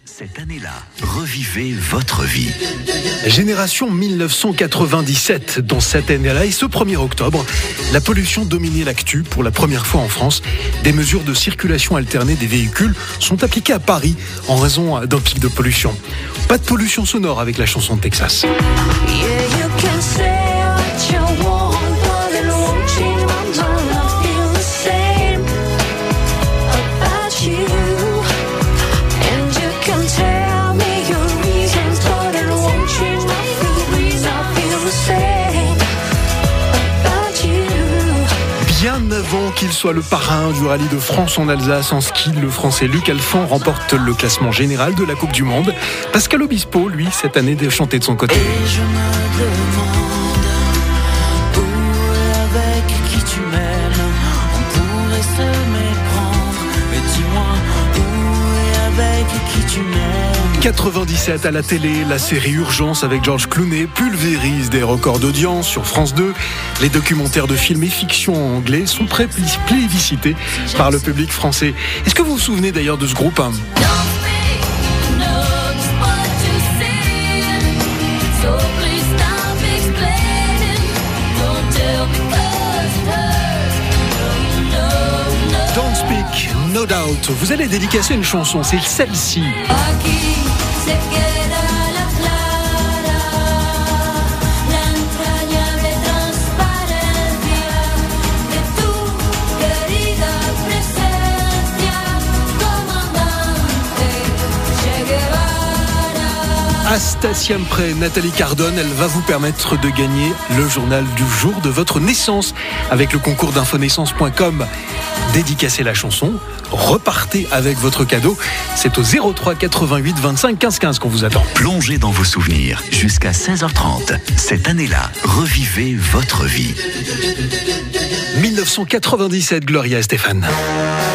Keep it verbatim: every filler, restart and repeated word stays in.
Cette année-là, revivez votre vie. Génération mille neuf cent quatre-vingt-dix-sept, dans cette année-là, et ce premier octobre, la pollution dominait l'actu pour la première fois en France. Des mesures de circulation alternée des véhicules sont appliquées à Paris en raison d'un pic de pollution. Pas de pollution sonore avec la chanson de Texas. Bien avant qu'il soit le parrain du rallye de France en Alsace en ski, le Français Luc Alphand remporte le classement général de la Coupe du Monde. Pascal Obispo, lui, cette année, chantait de son côté. Et je me demande où et avec qui tu m'aimes, on pourrait se méprendre. Mais dis-moi où et avec qui tu m'aimes. quatre-vingt-dix-sept à la télé, la série Urgence avec George Clooney pulvérise des records d'audience sur France deux. Les documentaires de films et fiction en anglais sont plébiscités par le public français. Est-ce que vous vous souvenez d'ailleurs de ce groupe hein Don't Speak, No Doubt. Vous allez dédicacer une chanson, c'est celle-ci. Hasta siempre, Nathalie Cardone, elle va vous permettre de gagner le journal du jour de votre naissance avec le concours d'infonaissance point com. Dédicacez la chanson, repartez avec votre cadeau. C'est au zéro trois quatre-vingt-huit vingt-cinq quinze quinze qu'on vous attend. Plongez dans vos souvenirs jusqu'à seize heures trente. Cette année-là, revivez votre vie. mille neuf cent quatre-vingt-dix-sept, Gloria Estefan.